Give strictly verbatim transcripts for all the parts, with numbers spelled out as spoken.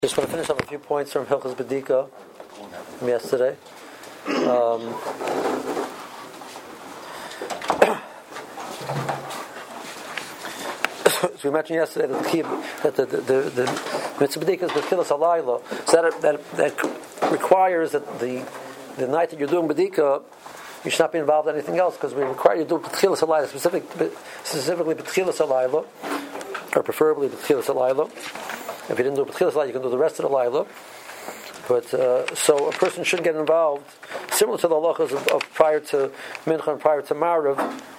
Just want to finish up a few points from Hilchos B'dika from yesterday. Um, so we mentioned yesterday that the key, that the the, the, the mitzvah B'dika is B'tchilas Halayla. So that, that that requires that the the night that you're doing B'dika, you should not be involved in anything else, because we require you to do B'tchilas Halayla, specific, specifically B'tchilas Halayla, or preferably B'tchilas Halayla. If you didn't do B'tchilas Halayla, you can do the rest of the Layla. But uh, so a person shouldn't get involved, similar to the halachas of, of prior to Mincha and prior to Marav.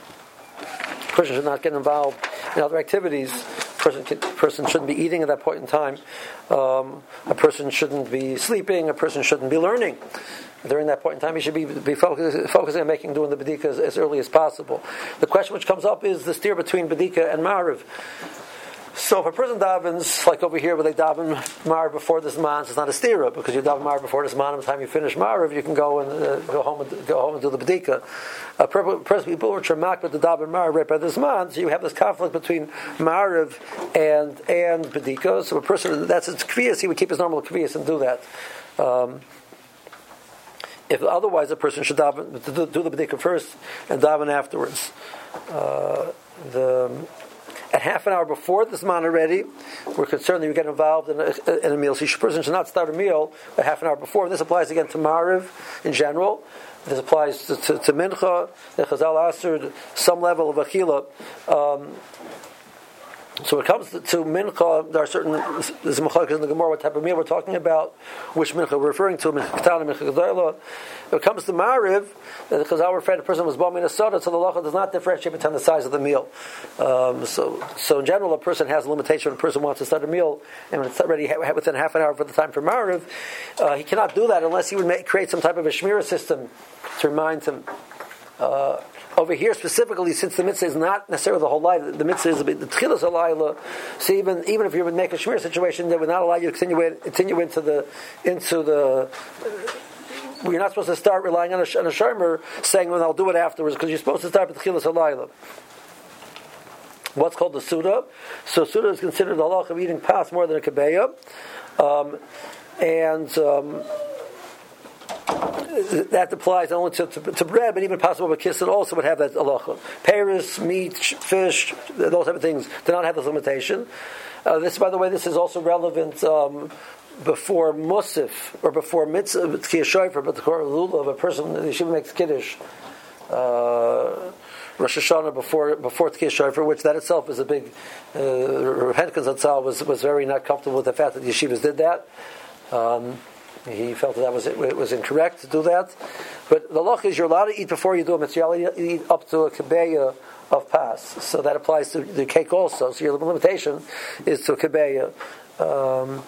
A person should not get involved in other activities. A person, can, person shouldn't be eating at that point in time. Um, a person shouldn't be sleeping. A person shouldn't be learning. During that point in time, he should be, be focus, focusing on making, doing the B'dika as, as early as possible. The question which comes up is the steer between B'dika and Marav. So if a person davens, like over here where they daven Marav before this man, it's not a stira, because you daven Marav before this man, by the time you finish Marav, you can go and uh, go home and go home and do the B'dika. A person, people which are makbid the daven Marav right by this man, so you have this conflict between Marav and and B'dika. So a person, that's his kviyas, he would keep his normal kviyas and do that. Um, if otherwise, a person should daven, do, do the B'dika first and daven afterwards. Uh, the At half an hour before this man already, we're concerned that you get involved in a, in a meal. So a person should not start a meal a half an hour before. And this applies again to Marav in general. This applies to, to, to Mincha, the Chazal Asr, some level of Achila. Um, so when it comes to, to Mincha, there are certain, there's a Machlokas in the Gemara, what type of meal we're talking about, which Mincha we're referring to, Mincha Ketana, Mincha Gedola. When it comes to Marav, the Chazal referred to a person was Bal Min Soda, so the Lacha does not differentiate between the size of the meal. Um, so, so in general, a person has a limitation when a person wants to start a meal, and when it's already ha- within half an hour for the time for Marav, uh, he cannot do that unless he would make, create some type of a Shmira system to remind him. Uh, Over here specifically, since the mitzvah is not necessarily the whole life, the mitzvah is a bit the tchilas halayla. So even even if you would make a shmir situation, that would not allow you to continue, continue into the into the. Uh, you're not supposed to start relying on a, on a shomer saying, "Well, I'll do it afterwards," because you're supposed to start with tchilas halayla. What's called the suda. So suda is considered the halach of eating pas more than a kabeya, um, and. Um, That applies not only to, to, to bread, but even possible with kiss, it also would have that halacha. Paris, meat, fish, those type of things do not have this limitation. Uh, this, by the way, this is also relevant um, before musif or before mitzvah, tkiyah shofar, but the lulav, a person, the yeshiva makes kiddush. Uh, Rosh Hashanah before before Tkiyah Shofar, which that itself is a big. Uh, Henkin Zatzal was was very not comfortable with the fact that the yeshivas did that. Um, He felt that, that was it was incorrect to do that, but the loch is you're allowed to eat before you do a mitzvah. You're allowed to eat up to a kabeya of pas, so that applies to the cake also. So your limitation is to a kabeya. Um,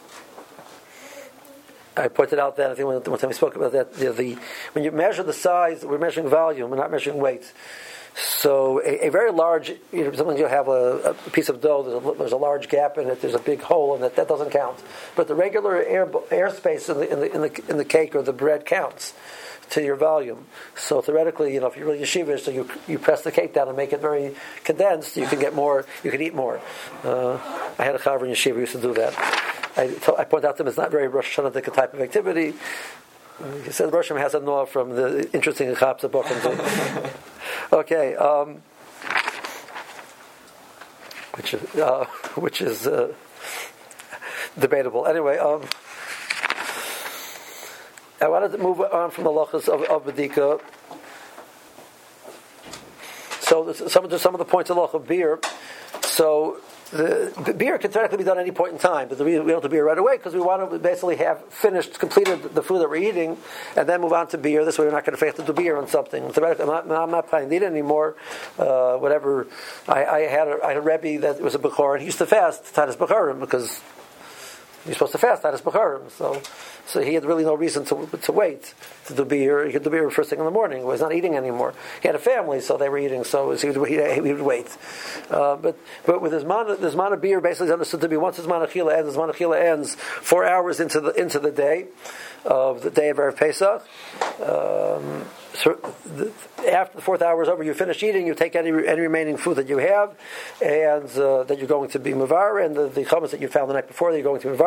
I pointed out that I think one time we spoke about that. You know, the when you measure the size, we're measuring volume, we're not measuring weight. So a, a very large, you know, sometimes you'll have a, a piece of dough, there's a, there's a large gap in it, there's a big hole in it, that doesn't count. But the regular air airspace in the, in the in the in the cake or the bread counts to your volume. So theoretically, you know, if you're really yeshivish, so you you press the cake down and make it very condensed, you can get more, you can eat more. Uh, I had a chaver in yeshiva who used to do that. I, I point out to him it's not very Rosh Hashanah type of activity. He says Rosh Hashanah has a noah from the interesting Chapsa book. Okay, um, which is uh, which is uh, debatable. Anyway, um, I wanted to move on from the lachas of, of B'dika. So some of the, some of the points of lach of beer. So. The, the beer can theoretically be done at any point in time, but the, we don't have to beer right away because we want to basically have finished, completed the food that we're eating, and then move on to beer. This way, we're not going to have to do beer on something. Theoretically, I'm not, I'm not planning to eat it anymore. Uh, whatever. I, I had a, I had a rebbe that was a bechor, and he used to fast Tadas Bechorim because you're supposed to fast Tadas Bechorim. So, so he had really no reason to to wait to do beer. He could do beer first thing in the morning. He was not eating anymore. He had a family, so they were eating. So he would, he, he would wait. Uh, but but with his man, this man of beer basically is understood to be once his man achila ends, his man achila ends four hours into the into the day of the day of Erev Pesach. Um, so the, after the fourth hour is over, you finish eating. You take any any remaining food that you have, and uh, that you're going to be mavar, and the, the chametz that you found the night before that you're going to be mavar.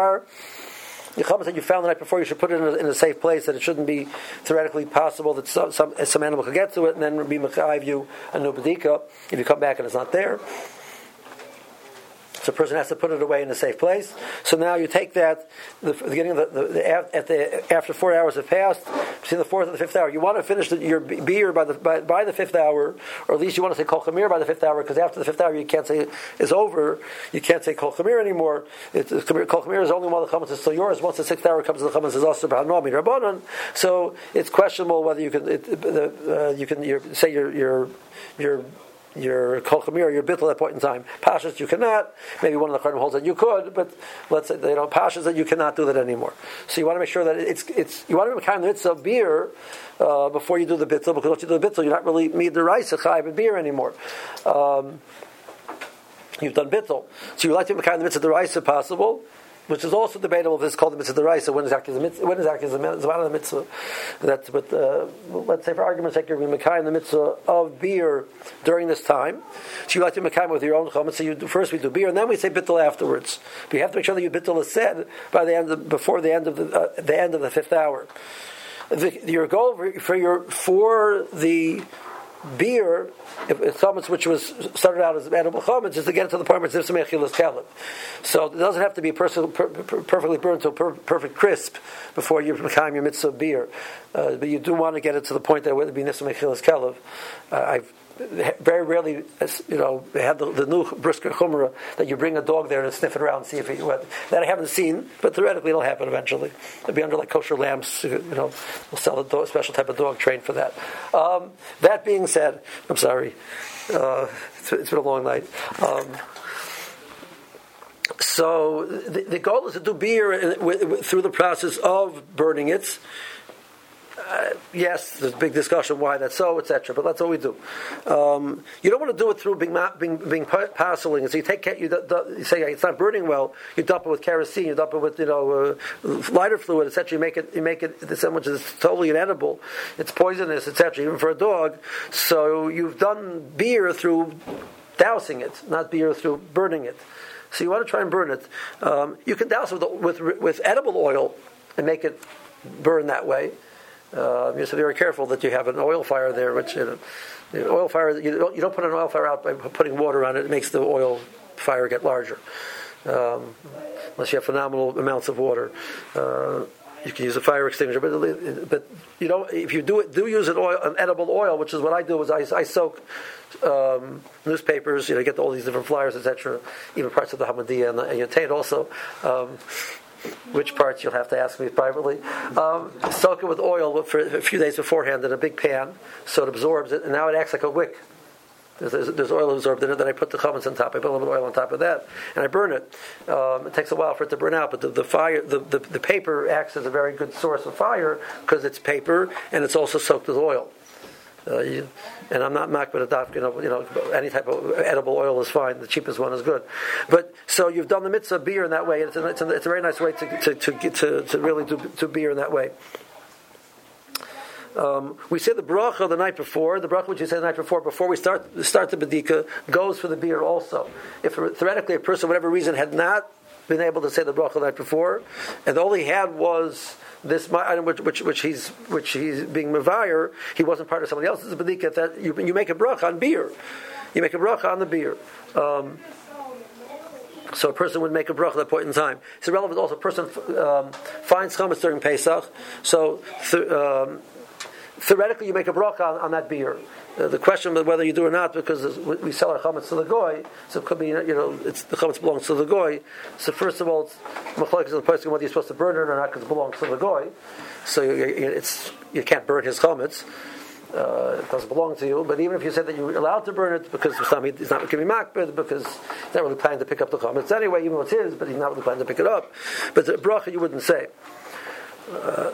davar. The chametz that you found the night before, you should put it in a, in a safe place, that it shouldn't be theoretically possible that some some, some animal could get to it and then be mechayiv you a new bedika if you come back and it's not there. So a person has to put it away in a safe place. So now you take that, the, the beginning of the, the, the, at the after four hours have passed, between the fourth and the fifth hour. You want to finish the, your beer by the by, by the fifth hour, or at least you want to say kol chamir by the fifth hour, because after the fifth hour you can't say is over. You can't say kol chamir anymore. It's, kol chamir is only while the chametz is still yours. Once the sixth hour comes, the chametz is also b'hanomi rabbanon. So it's questionable whether you can it, uh, you can you're, say your your your your kol chamir, your bittul at that point in time. Pashas you cannot. Maybe one of the Chachamim holds that you could, but let's say you know pashas that you cannot do that anymore. So you want to make sure that it's it's you want to make kind of mitzvah of beer uh, before you do the bittul, because once you do the bittul, you're not really mid the rice chayiv and beer anymore. Um, you've done bittul, so you like to make kind of mitzvah the rice if possible. Which is also debatable if it's called the mitzvah deraisa. When exactly is the mitzvah? When exactly is the mitzvah? The mitzvah? That's but uh, let's say for argument's sake, you're going to mekayim the mitzvah of beer during this time. So you like to mekayim with your own chametz. So you do, first we do beer, and then we say bittul afterwards. But you have to make sure that your bittul is said by the end of, before the end of the uh, the end of the fifth hour. The, your goal for your for the beer, if it's chametz which was started out as edible chametz, is to get it to the point where it's nifsam echilas kelef. So it doesn't have to be person, per, per, perfectly burned to a per, perfect crisp before you become your mitzvah of beer. Uh, but you do want to get it to the point that it would be nifsam echilas kelef. Uh, I've very rarely, you know, they had the, the new brisker chumrah that you bring a dog there to sniff it around and see if it, that I haven't seen, but theoretically it'll happen eventually. It'll be under like kosher lamps, you know, we'll sell a dog, special type of dog trained for that. Um, that being said, I'm sorry, uh, it's, it's been a long night. Um, so the, the goal is to do beer in, w- w- through the process of burning it. Uh, yes, there's a big discussion why that's so, et cetera. But that's what we do. Um, you don't want to do it through being being, being parceling. So you take you, you say it's not burning well. You dump it with kerosene. You dump it with you know uh, lighter fluid, et cetera. You make it you make it the sandwich is totally inedible. It's poisonous, et cetera. Even for a dog. So you've done beer through dousing it, not beer through burning it. So you want to try and burn it. Um, you can douse it with, with with edible oil and make it burn that way. Uh, you have to be very careful that you have an oil fire there, which you know, the oil fire you don't you don't put an oil fire out by putting water on it. It makes the oil fire get larger, um, unless you have phenomenal amounts of water. Uh, you can use a fire extinguisher, but but you know if you do it, do use an oil, an edible oil, which is what I do. Is I, I soak um, newspapers, you know, get all these different flyers, et cetera. Even parts of the Hamadiyah and, the, and Yatain also. Um, Which parts you'll have to ask me privately. Um, soak it with oil for a few days beforehand in a big pan, so it absorbs it, and now it acts like a wick. There's, there's, there's oil absorbed in it. Then I put the chametz on top. I put a little bit of oil on top of that, and I burn it. Um, it takes a while for it to burn out, but the, the fire, the, the, the paper acts as a very good source of fire because it's paper and it's also soaked with oil. Uh, you, and I'm not makbid a daf, you know, you know, any type of edible oil is fine. The cheapest one is good. But so you've done the mitzvah of beer in that way. It's a, it's a, it's a very nice way to to to, get to, to really do to beer in that way. Um, we say the bracha the night before. The bracha which you say the night before, before we start start the bedika, goes for the beer also. If theoretically a person, for whatever reason, had not been able to say the bracha the night before, and all he had was this item which, which which he's which he's being mevayir, he wasn't part of somebody else's bedika. That you you make a bracha on beer, you make a bracha on the beer. Um, so a person would make a bracha at that point in time. It's irrelevant. Also, a person um, finds chametz during Pesach, so th- um, theoretically you make a bracha on, on that beer. Uh, the question of whether you do or not, because we sell our chametz to the goy, so it could be, you know, it's, the chametz belongs to the goy. So first of all, it's machlokes in the person whether you're supposed to burn it or not, because it belongs to the goy. So you, it's you can't burn his chametz. Uh, it doesn't belong to you. But even if you said that you're allowed to burn it because he's not going to be makbid, because he's not really planning to pick up the chametz anyway, even though it's his, but he's not really planning to pick it up. But the bracha you wouldn't say. Uh,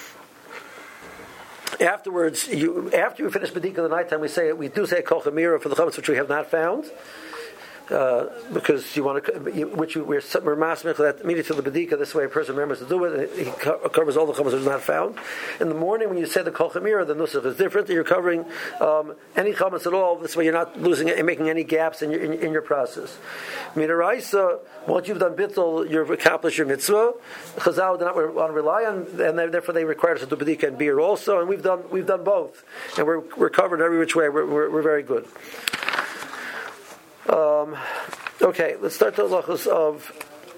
Afterwards, you, after you finish Bedika the nighttime, we say we do say Kol Chamira for the chametz which we have not found. Uh, because you want to, which you, we're we're masmich that immediately to the bedika. This way, a person remembers to do it. He covers all the chametz that is not found. In the morning, when you say the kol chamira, the nusach is different. You're covering um, any chametz at all. This way, you're not losing it and making any gaps in your in, in your process. Midaraisa, once you've done bittul, you've accomplished your mitzvah. Chazal do not want to rely on, and therefore they require us to do bedika and beer also. And we've done we've done both, and we're we're covered every which way. We're we're, we're very good. Um, okay, let's start the halachos of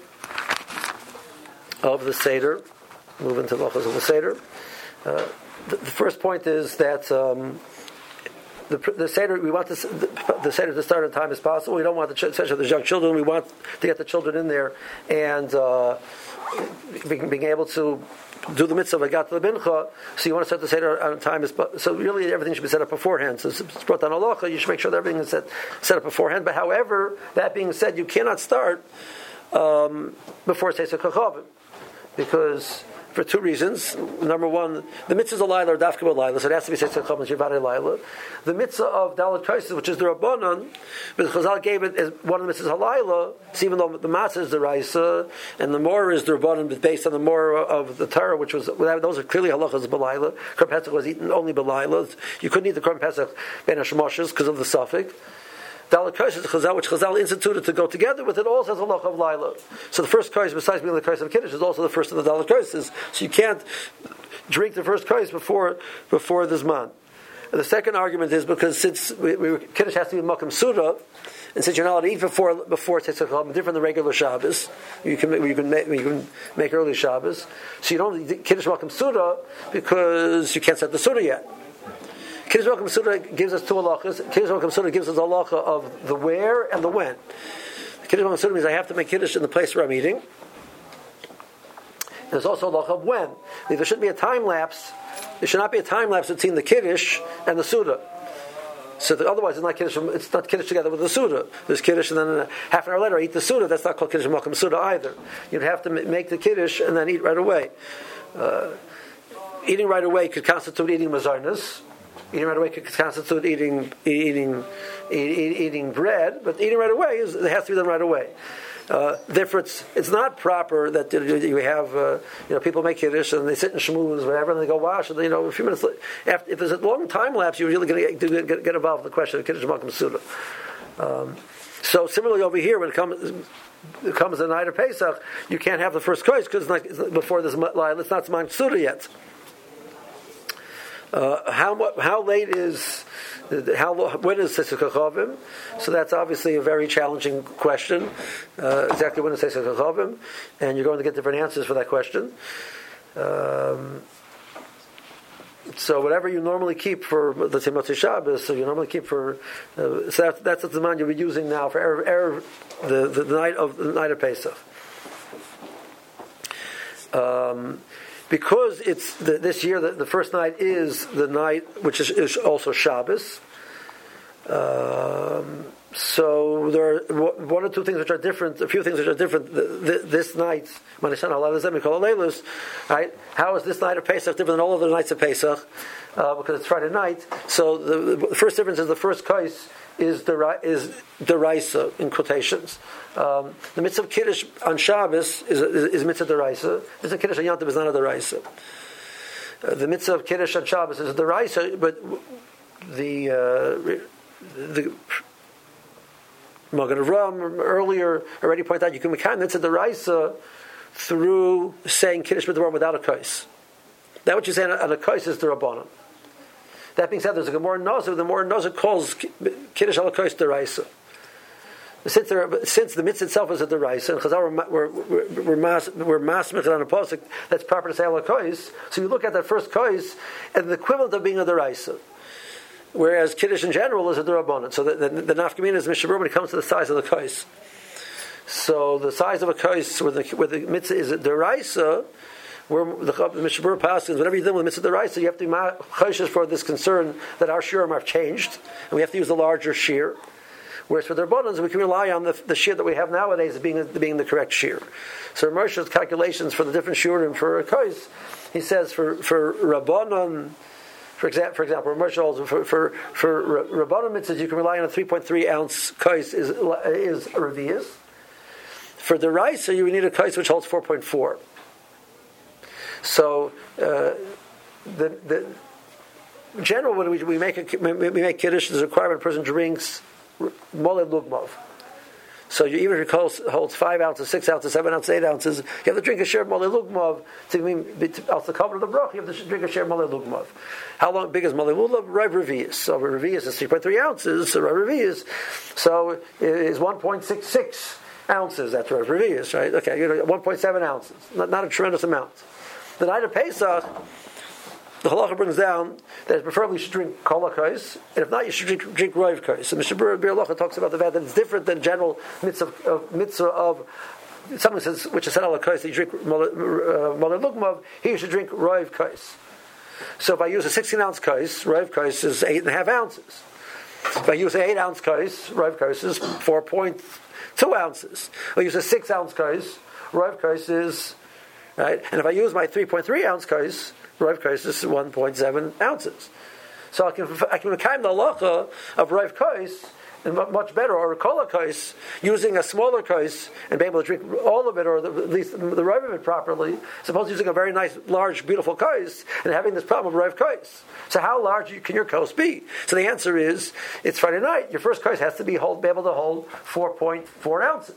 of the Seder. Move into the halachos of the Seder. Uh, the, the first point is that um, the, the Seder, we want this, the, the Seder to start on time as possible. We don't want the, especially the young children, we want to get the children in there and uh, being, being able to do the mitzvah of Agat the Mincha, so you want to start the Seder on time. As, so really everything should be set up beforehand. So it's brought down halacha, you should make sure that everything is set, set up beforehand. But however, that being said, you cannot start um, before Seisei Kachavim, because for two reasons. Number one, the mitzvah is a laila or dafka laila, so it has to be Seisei Kachavim, Shivare laila. The mitzvah of Dalet Kaisis, which is the Rabbanon, but Chazal gave it as one of the mitzvahs halayla. So even though the matzah is the Raisa and the Morah is the Rabbanon, but based on the Morah of the Torah, which was those are clearly halachas balayla. Korban Pesach was eaten only balayla. You couldn't eat the Korban Pesach ben hashmoshes because of the suffix. Dalet Kaisis Chazal, which Chazal instituted to go together with it, also has a halacha of laila. So the first kais, besides being the kais of Kiddush, is also the first of the Dalet Kaisis. So you can't drink the first kais before before this month. The second argument is because since we, we, Kiddush has to be Makam Suda, and since you're not allowed to eat before before Tzeitzei Chachamim, different than regular Shabbos, you can you can make, you can make early Shabbos, so you don't Kiddush Makam Suda because you can't set the Suda yet. Kiddush Makam Suda gives us two halachas. Kiddush Makam Suda gives us a halacha of the where and the when. Kiddush Makam Suda means I have to make Kiddush in the place where I'm eating. There's also a halacha of when. There shouldn't be a time lapse. There should not be a time lapse between the Kiddush and the Suda. So that otherwise it's not Kiddush, it's not Kiddush together with the Suda. There's Kiddush and then half an hour later I eat the Suda. That's not called Kiddush Makam Suda either. You'd have to make the Kiddush and then eat right away. Uh, eating right away could constitute eating mazarnas. Eating right away could constitute eating eating eating, eating bread, but eating right away is, it has to be done right away. Uh, therefore, it's, it's not proper that you have uh, you know people make kiddush and they sit in shmooze whatever and they go wash and you know a few minutes after if there's a long time lapse you're really going to get, get, get involved in the question of kiddush makam suda. Um, so similarly over here when it comes it comes the night of Pesach you can't have the first kos because it's not before this line it's not Zman Suda yet. Uh, how how late is how when is Seisei Kachavim? So that's obviously a very challenging question. Uh, exactly when is Seisei Kachavim, and you're going to get different answers for that question. Um, so whatever you normally keep for the Motzei Shabbos, so you normally keep for uh, so that's that's the man you'll be using now for erev, erev, the, the the night of the night of Pesach. Um, Because it's the, this year, the, the first night is the night which is, is also Shabbos. Um, so there are one or two things which are different. A few things which are different. The, the, this night, right? How is this night of Pesach different than all other nights of Pesach? Uh, because it's Friday night. So the, the first difference is the first kais is the is deraisa in quotations. Um, the mitzvah of Kiddush on Shabbos is, is, is mitzvah deraisa. The mitzvah of Kiddush on Yom Tov is not a deraisa. Uh, the mitzvah of Kiddush on Shabbos is a deraisa, but the uh, the Magen Avraham earlier already pointed out you can make mitzvah deraisa through saying Kiddush b'Doram without a kais. That what you say on a kais is the Rabbanon. That being said, there's a Gemara Nazir. The Gemara Nazir calls Kiddush al Kos deraisa. Since there, since the mitzvah itself is a deraisa, and Chazal we're we're we're mas we're masmich on a pasuk that's proper to say al Kos. So you look at that first Kos and the equivalent of being a deraisa, whereas Kiddush in general is a derabanan. So the the, the nafkamina is mishabur when it comes to the size of the Kos. So the size of a Kos where the where the mitzvah is a deraisa. Where the Mishabur passes, whatever you're doing with mitzvah deraisa, you have to be choshesh for this concern that our shiurim have changed, and we have to use a larger shiur. Whereas for the Rabbanans, we can rely on the, the shiur that we have nowadays as being being the correct shiur. So Moshe's calculations for the different shiurim for a kos, he says for for Rabbanon, For example, for example, for for for, for Rabbanan mitzvahs, you can rely on a three point three ounce kais is is revius. For the Raisa, you would need a kais which holds four point four. So uh, the the in general, when we, we make a, we make kiddush, there's a requirement a person drinks moled lugmov. So you, even if it holds, holds five ounces, six ounces, seven ounces, eight ounces, you have to drink a share of moled lugmov to mean also cover the brach. You have to drink a share of moled lugmov. How long big is moled lugmov? Rav revius. So revius is three point three ounces. So Rav revius, so is one point six six ounces. That's Rav revius, right? Okay, you know, one point seven ounces. Not, not a tremendous amount. The night of Pesach, the halacha brings down that preferably you should drink kol hakos, and if not, you should drink, drink roiv kos. So Mishnah Berurah Halacha talks about the fact that it's different than general mitzvah of, mitzvah of someone says which is said al hakos that you drink moled lugmov. Here you should drink roiv kos. So if I use a sixteen ounce kos, roiv kos is eight and a half ounces. If I use an eight ounce kos, roiv kos is four point two ounces. If I use a six ounce kos, roiv kos is right. And if I use my three point three ounce kos, Rav Kais is one point seven ounces. So I can I can make the halacha of Rav Kais and much better, or a Kol Kais, using a smaller Kais and be able to drink all of it, or the, at least the Rav of it properly, suppose using a very nice, large, beautiful Kais and having this problem of Rav Kais. So how large can your Kais be? So the answer is, it's Friday night. Your first Kais has to be, hold, be able to hold four point four ounces.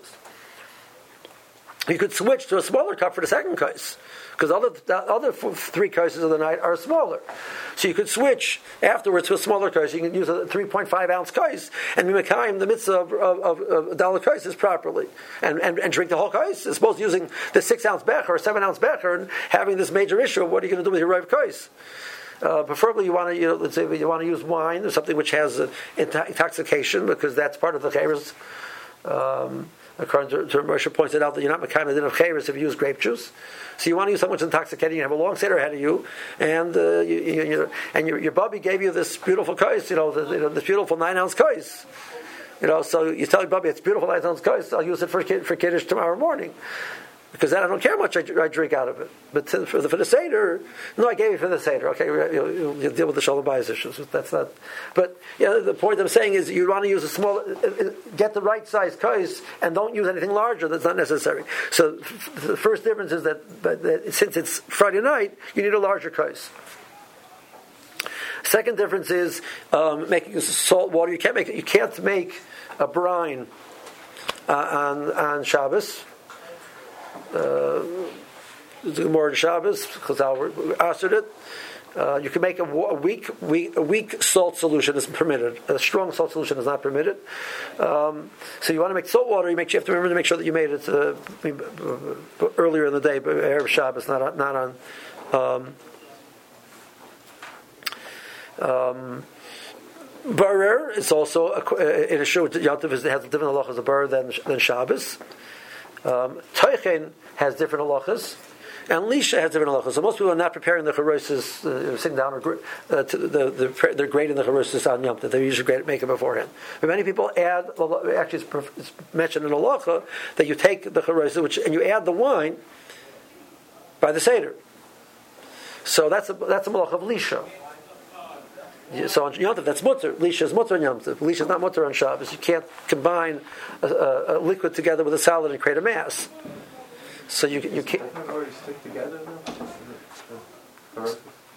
You could switch to a smaller cup for the second kais, because other the other three kaises of the night are smaller. So you could switch afterwards to a smaller kais. You can use a three point five ounce kais and be mekayim the mitzvah of, of, of dollar kaises properly, and, and and drink the whole kais. As opposed to using the six ounce becher or seven ounce becher and having this major issue of what are you going to do with your rive kais. Uh, preferably, you want to, you know, let's say you want to use wine or something which has uh, intoxication, because that's part of the chayres. Um, According to, to Moshe pointed out that you're not mekayim the din of chayres if you use grape juice. So you want to use something that's intoxicating. You have a long seder ahead of you, and uh, you, you, you, and your, your bubby gave you this beautiful kais, you know, the, you know, this beautiful nine ounce kais. You know, so you tell your bubby it's beautiful nine ounce kais. I'll use it for for kiddush tomorrow morning, because then I don't care how much I, I drink out of it. But to, for the for the seder, no, I gave you for the seder. Okay, you, you deal with the shalom bayis issues. That's not. But yeah, the point I'm saying is you want to use a small, get the right size kais, and don't use anything larger that's not necessary. So the first difference is that, that since it's Friday night, you need a larger kais. Second difference is um, making salt water. You can't make you can't make a brine uh, on on Shabbos. Uh, more in Shabbos because I answered it. Uh, you can make a, a weak, weak, a weak salt solution is permitted. A strong salt solution is not permitted. Um, so you want to make salt water. You make you have to remember to make sure that you made it uh, earlier in the day, but Erev Shabbos, not on, not on. Um, um, Barer is also a, in a show. Yantiv has a different halachas of Barer than than Shabbos. Um, Teichen has different halachas, and Lisha has different halachas. So most people are not preparing the charoses, uh, sitting down, or uh, to the, the, they're grading the charoses on Yom Tov. They usually grade, make it beforehand. But many people add, actually it's, it's mentioned in halacha, that you take the charoses, which and you add the wine by the Seder. So that's a, that's a malacha of Lisha. So on Yom Tov, that's mutter. Lisha is mutter on Yom Tov. Lisha is not mutter on Shabbos. You can't combine a, a, a liquid together with a salad and create a mass. So you you can't. Doesn't it already stick together though?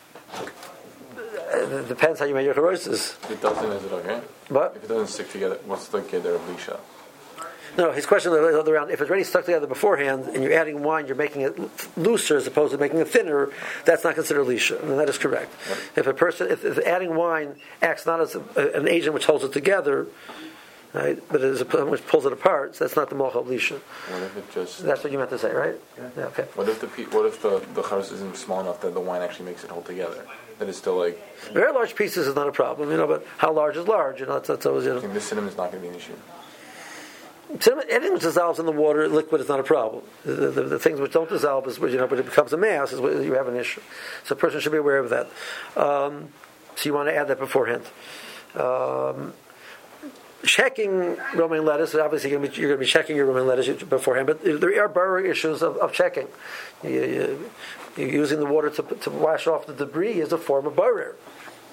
It depends how you make your charoses. If it doesn't, is it okay? What? If it doesn't stick together, what's the keder of Lisha? No, his question is the other round. If it's already stuck together beforehand and you're adding wine, you're making it looser as opposed to making it thinner. That's not considered lisha, and that is correct. What? If a person, if, if adding wine acts not as a, an agent which holds it together, right, but as a which pulls it apart, so that's not the malcha of lisha. What if it just? That's what you meant to say, right? Yeah. Yeah. Okay. What if the what if the the charos isn't small enough that the wine actually makes it hold together? That it's still like very large pieces is not a problem, you know. But how large is large? You know, that's, that's always you know. I think the cinnamon is not going to be an issue. Anything which dissolves in the water, liquid, is not a problem. The, the, the things which don't dissolve, is, you know, but it becomes a mass, is where you have an issue. So a person should be aware of that. Um, so you want to add that beforehand. Um, checking romaine lettuce, obviously you're going, be, you're going to be checking your romaine lettuce beforehand, but there are burr issues of, of checking. You, you, you're using the water to, to wash off the debris is a form of burr.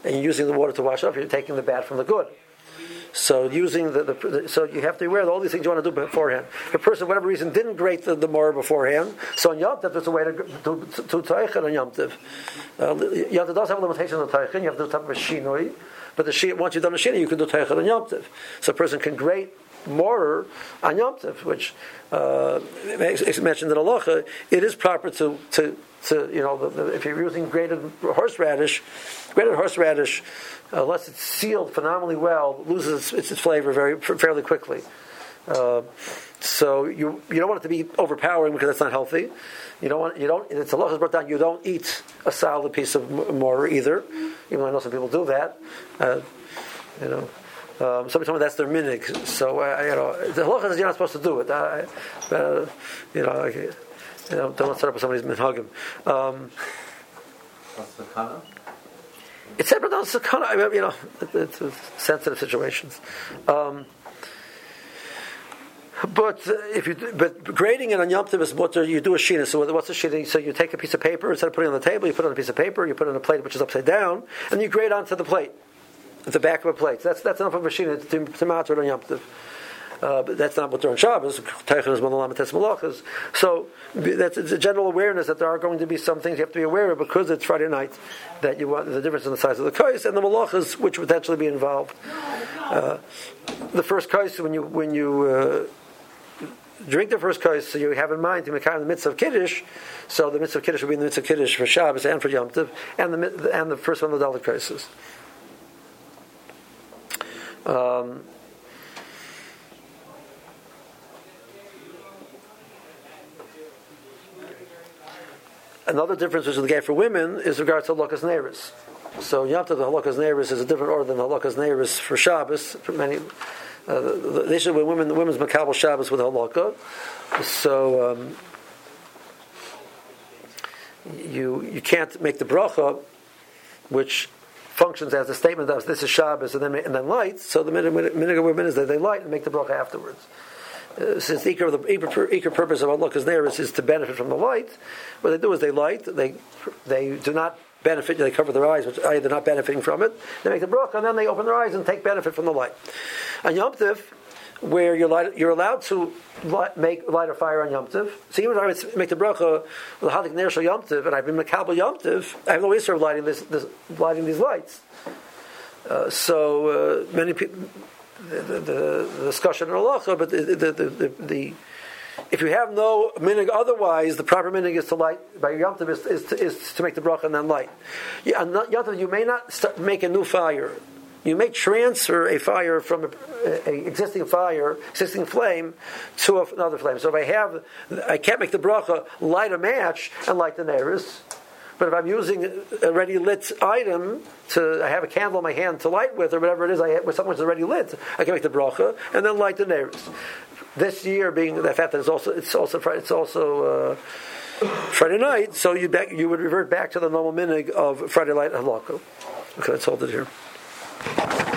and you're using the water to wash off, you're taking the bad from the good. So using the, the so you have to be aware of all these things you want to do beforehand. If a person, for whatever reason, didn't grate the, the Morah beforehand, so on Yom Tov there's a way to to to Teichen on Yom Tov. Uh, Yom Tov does have a limitation on Teichen. You have to do type of a shinoi, but the shin, once you've done the shinoi, you can do Teichen on Yom Tov. So a person can grate Morah on Yom Tov, which uh, is mentioned in Halacha. It is proper to to to you know the, the, if you're using grated horseradish, grated horseradish. Uh, unless it's sealed phenomenally well, loses its, its flavor very fairly quickly. Uh, so you you don't want it to be overpowering because that's not healthy. You don't want you don't. It's a lot is brought down. You don't eat a solid piece of mortar either, even though I know some people do that. Uh, you know, um, somebody told me that's their minig. So uh, you know, the halacha is you're not supposed to do it. I, uh, you know, I, you know, don't set up with somebody's minhagim. Um, What's the kana? It's separate on sakana. You know, it's, it's sensitive situations. Um, but uh, if you do, but grading it on Yom Tov is mutter. You do a shina. So what's a shina? So you take a piece of paper instead of putting it on the table, you put it on a piece of paper. You put it on a plate which is upside down, and you grade onto the plate, at the back of a plate. That's that's enough of a shina to, to mount it on Yom Tov. Uh, but that's not what they're on Shabbos. So that's it's a general awareness that there are going to be some things you have to be aware of because it's Friday night. That you want the difference in the size of the kais and the malachas which would potentially be involved. Uh, the first kais when you when you uh, drink the first kais, so you have in mind to make the mitzvah of kiddush. So the mitzvah of kiddush will be in the mitzvah of kiddush for Shabbos and for Yom Tov, and the and the first one of the dalit kaises. Um, Another difference which is the gay for women is regards to halakas neiros. So Yom Tov, the halakas neiros is a different order than halakas neiros for Shabbos. For many, uh, the, the issue with women, the women's makabel Shabbos with halakha. So um, you you can't make the bracha, which functions as a statement of this is Shabbos and then and then light. So the minhag of women is that they light and make the bracha afterwards. Uh, since the ikar, the ikar purpose of halakas neiros is to benefit from the light, what they do is they light. They they do not benefit. They cover their eyes, which they're not benefiting from it. They make the bracha, and then they open their eyes and take benefit from the light. On Yom Tov, where you're light, you're allowed to light, make light a fire on Yom Tov. So even if I would make the bracha the hadik ner shel Yom Tov, and I've been makabel Yom Tov, I have no issue of lighting this, this lighting these lights. Uh, so uh, many people. The, the, the discussion in halacha, but the the, the, the the if you have no minhag otherwise, the proper minhag is to light by Yom Tov is, is, to, is to make the bracha and then light. Yeah, on Yom Tov you may not start, make a new fire. You may transfer a fire from a, a, a existing fire, existing flame, to a, another flame. So if I have, I can't make the bracha, light a match and light the neiros. But if I'm using a ready lit item to, I have a candle in my hand to light with, or whatever it is, I have, with something's already lit, I can make the bracha and then light the neiros. This year, being the fact that it's also it's also it's also uh, Friday night, so you back, you would revert back to the normal minhag of Friday night halakha. Okay, let's hold it here.